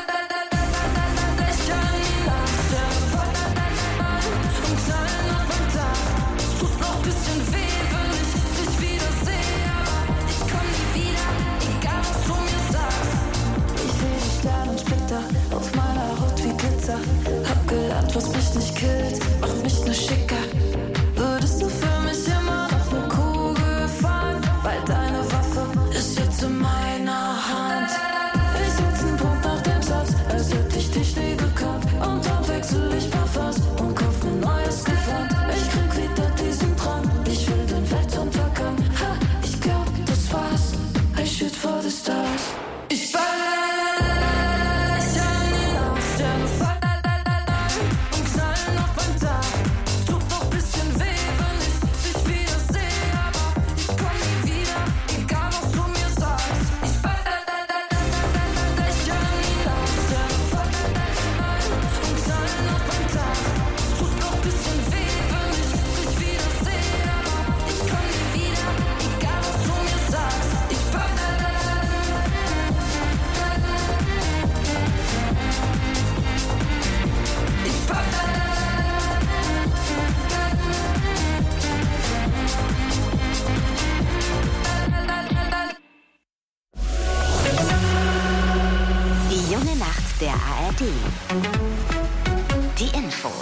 Dächer nie nach, Sterne fallen und knallen auf ein Dach. Es tut noch ein bisschen weh, wenn ich dich wieder sehe, aber ich komm nie wieder, egal was du mir sagst. Ich seh die Sternensplitter auf meiner Haut wie Glitzer. Hab gelernt, was mich nicht killt, macht mich nur schicker. Würdest du für mich immer noch eine Kugel fahren? Weil deine Waffe ist jetzt in meiner Hand. Ich setz einen Punkt nach dem Satz, als hätte ich dich nie gekannt. Und dann wechsel ich Parfums und kauf mir neues Gewand. Ich krieg wieder diesen Traum, ich will den Weltuntergang. Ha, ich glaub, das war's, I shoot for the stars. Ich Dächer nie nach, Sterne fallen und knallen auf ein Dach. Es tut noch ein bisschen weh, wenn ich dich wieder sehe, aber ich komm nie wieder, egal was du mir sagst. Ich Dächer nie nach, Sterne fallen und knallen auf ein Dach. Es tut noch ein bisschen weh, wenn ich dich wieder sehe, aber ich komm nie wieder, egal was du mir sagst. Ich Die junge Nacht der ARD. Die Infos.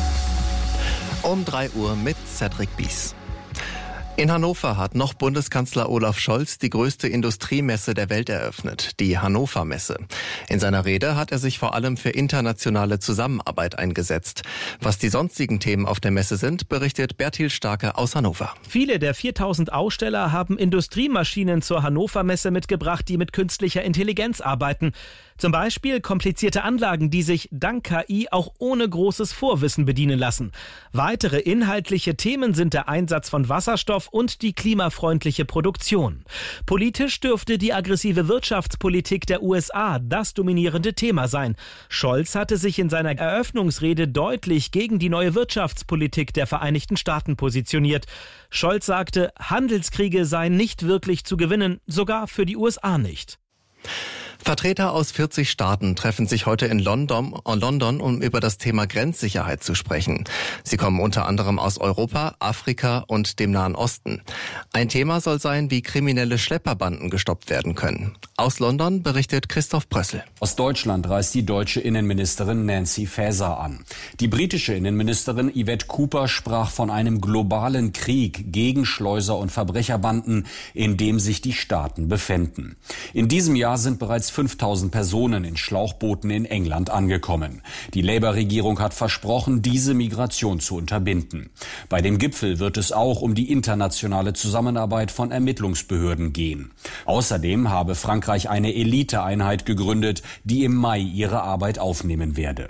Um 3 Uhr mit Cedric Bies. In Hannover hat noch Bundeskanzler Olaf Scholz die größte Industriemesse der Welt eröffnet, die Hannover Messe. In seiner Rede hat er sich vor allem für internationale Zusammenarbeit eingesetzt. Was die sonstigen Themen auf der Messe sind, berichtet Bertil Starke aus Hannover. Viele der 4000 Aussteller haben Industriemaschinen zur Hannover Messe mitgebracht, die mit künstlicher Intelligenz arbeiten. Zum Beispiel komplizierte Anlagen, die sich dank KI auch ohne großes Vorwissen bedienen lassen. Weitere inhaltliche Themen sind der Einsatz von Wasserstoff und die klimafreundliche Produktion. Politisch dürfte die aggressive Wirtschaftspolitik der USA das dominierende Thema sein. Scholz hatte sich in seiner Eröffnungsrede deutlich gegen die neue Wirtschaftspolitik der Vereinigten Staaten positioniert. Scholz sagte, Handelskriege seien nicht wirklich zu gewinnen, sogar für die USA nicht. Vertreter aus 40 Staaten treffen sich heute in London, um über das Thema Grenzsicherheit zu sprechen. Sie kommen unter anderem aus Europa, Afrika und dem Nahen Osten. Ein Thema soll sein, wie kriminelle Schlepperbanden gestoppt werden können. Aus London berichtet Christoph Brössel. Aus Deutschland reist die deutsche Innenministerin Nancy Faeser an. Die britische Innenministerin Yvette Cooper sprach von einem globalen Krieg gegen Schleuser und Verbrecherbanden, in dem sich die Staaten befänden. In diesem Jahr sind bereits 5000 Personen in Schlauchbooten in England angekommen. Die Labour-Regierung hat versprochen, diese Migration zu unterbinden. Bei dem Gipfel wird es auch um die internationale Zusammenarbeit von Ermittlungsbehörden gehen. Außerdem habe Frankreich eine Eliteeinheit gegründet, die im Mai ihre Arbeit aufnehmen werde.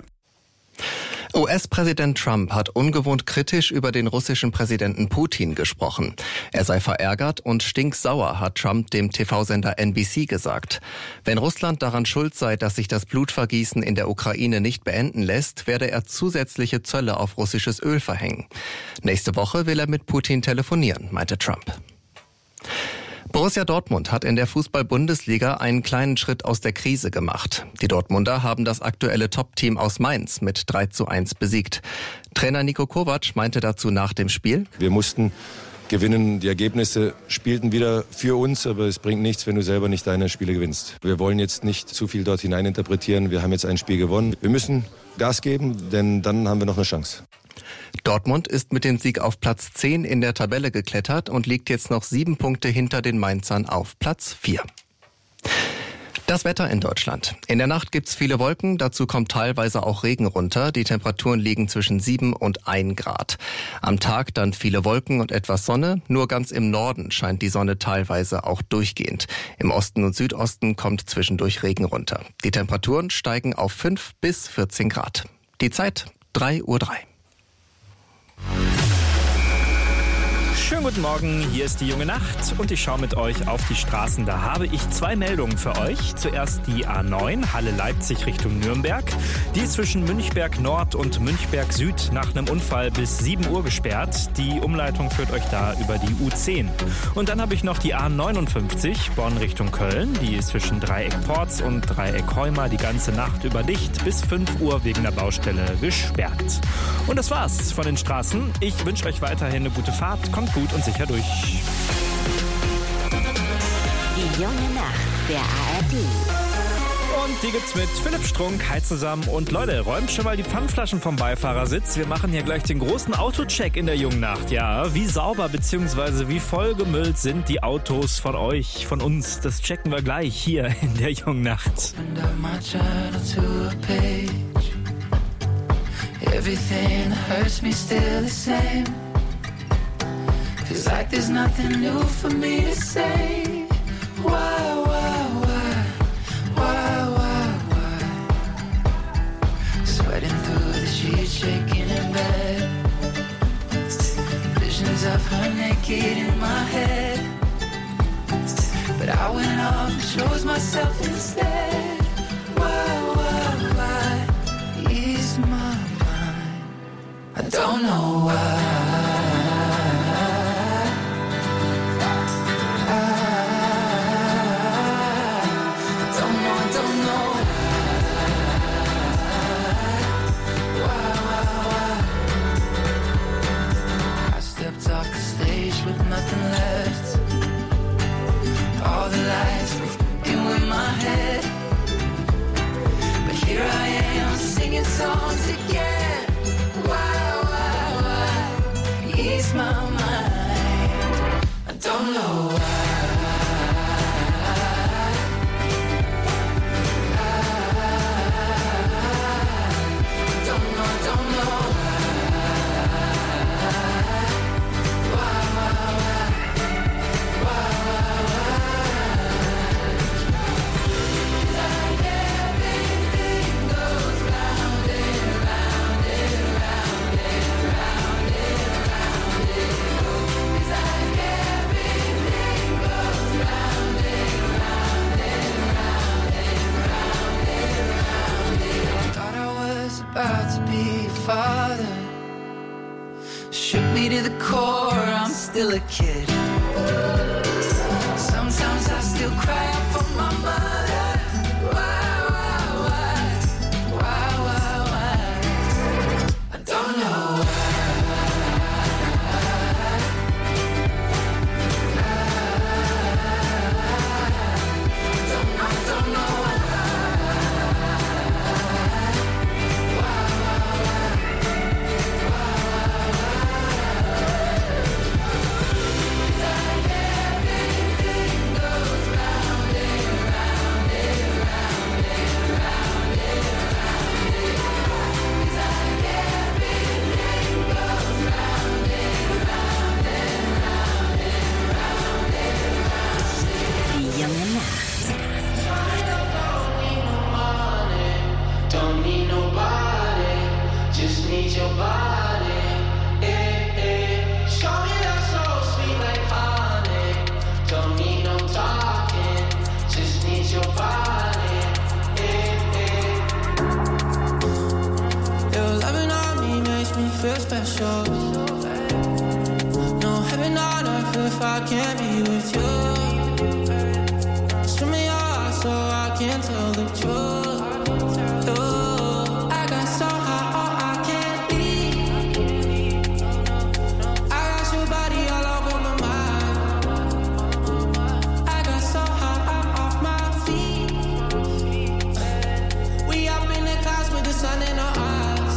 US-Präsident Trump hat ungewohnt kritisch über den russischen Präsidenten Putin gesprochen. Er sei verärgert und stinksauer, hat Trump dem TV-Sender NBC gesagt. Wenn Russland daran schuld sei, dass sich das Blutvergießen in der Ukraine nicht beenden lässt, werde er zusätzliche Zölle auf russisches Öl verhängen. Nächste Woche will er mit Putin telefonieren, meinte Trump. Borussia Dortmund hat in der Fußball-Bundesliga einen kleinen Schritt aus der Krise gemacht. Die Dortmunder haben das aktuelle Top-Team aus Mainz mit 3:1 besiegt. Trainer Niko Kovac meinte dazu nach dem Spiel: Wir mussten gewinnen, die Ergebnisse spielten wieder für uns, aber es bringt nichts, wenn du selber nicht deine Spiele gewinnst. Wir wollen jetzt nicht zu viel dort hineininterpretieren. Wir haben jetzt ein Spiel gewonnen. Wir müssen Gas geben, denn dann haben wir noch eine Chance. Dortmund ist mit dem Sieg auf Platz 10 in der Tabelle geklettert und liegt jetzt noch 7 Punkte hinter den Mainzern auf Platz 4. Das Wetter in Deutschland. In der Nacht gibt's viele Wolken, dazu kommt teilweise auch Regen runter. Die Temperaturen liegen zwischen 7 und 1 Grad. Am Tag dann viele Wolken und etwas Sonne. Nur ganz im Norden scheint die Sonne teilweise auch durchgehend. Im Osten und Südosten kommt zwischendurch Regen runter. Die Temperaturen steigen auf 5 bis 14 Grad. Die Zeit 3:03 Uhr. Schönen guten Morgen, hier ist die junge Nacht und ich schaue mit euch auf die Straßen. Da habe ich 2 Meldungen für euch. Zuerst die A9, Halle-Leipzig Richtung Nürnberg. Die ist zwischen Münchberg Nord und Münchberg Süd nach einem Unfall bis 7 Uhr gesperrt. Die Umleitung führt euch da über die U10. Und dann habe ich noch die A59, Bonn Richtung Köln. Die ist zwischen Dreieck Porz und Dreieck Heuma die ganze Nacht über dicht bis 5 Uhr wegen der Baustelle gesperrt. Und das war's von den Straßen. Ich wünsche euch weiterhin eine gute Fahrt. Kommt gut und sicher durch. Die junge Nacht der ARD. Und die gibt's mit Philipp Strunk. Hi zusammen. Und Leute, räumt schon mal die Pfandflaschen vom Beifahrersitz. Wir machen hier gleich den großen Autocheck in der jungen Nacht. Ja, wie sauber bzw. wie vollgemüllt sind die Autos von euch, von uns? Das checken wir gleich hier in der jungen Nacht. Everything that hurts me still the same. Feels like there's nothing new for me to say. Why? Sweating through the sheets, shaking in bed. Visions of her naked in my head. But I went off and chose myself instead. Why? Ease my mind. I don't know why. Nothing left. All the lights were f***ing with my head. But here I am singing songs again. Why? Ease my mind. I don't know why. Don't know. About to be a father. Shook me to the core, I'm still a kid. Sometimes I still cry for my mother. Why? I don't know why. Don't know. Feel special. No heaven on earth if I can't be with you. can't tell the truth. Oh, I got so high, oh, I can't leave. I got your body all over my mind. I got so high, I'm off my feet. We up in the clouds with the sun in our eyes.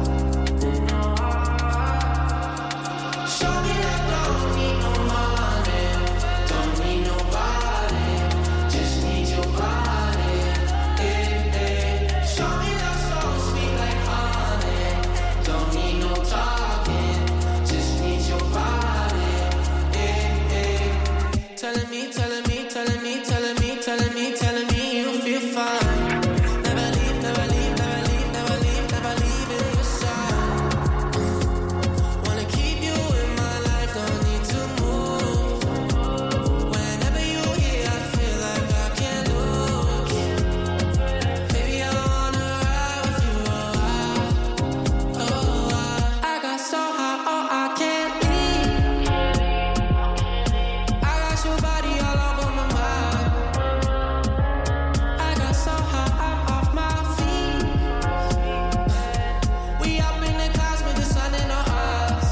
Show me that don't need no money, don't need nobody, just need your body. Show me that so sweet like honey, don't need no talking, just need your body. Telling me, telling me, telling me, telling me, telling me, telling me you feel fine. Never leave, never leave, never leave, never leave, never leave in your side. Wanna keep you in my life, don't need to move. Whenever you're here, I feel like I can't lose. Baby, I wanna ride with you, I got so high, oh, I can't leave. I got your body all over my mind. I got so high, I'm off my feet. We up in the clouds with the sun in our eyes.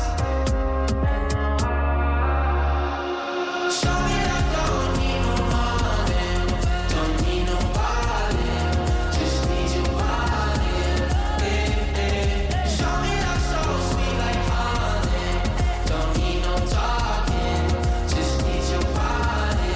Show me that don't need no money, don't need nobody, just need your body. Show me that so sweet like honey, don't need no talking, just need your body.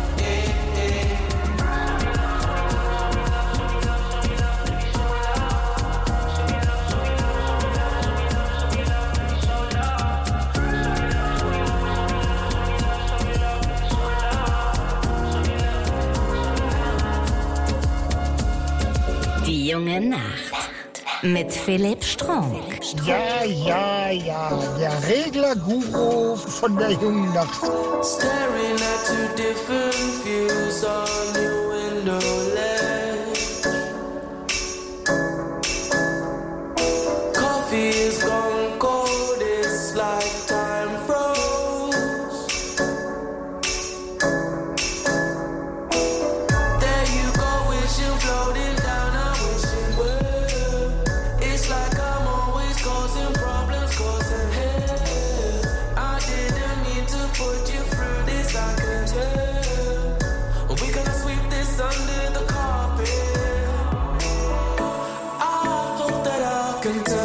Die junge Nacht mit Philipp Strunk. Ja, ja, ja, der Regler-Guru von der jungen Nacht. Staring at two different views on your window ledge. Coffee is gone cold, it's like time froze. There you go, wishing floating down, I'm wishing well. It's like I'm always causing problems, causing hell. I didn't mean to put you through this, I can tell. We gonna sweep this under the carpet. I hope that I can tell.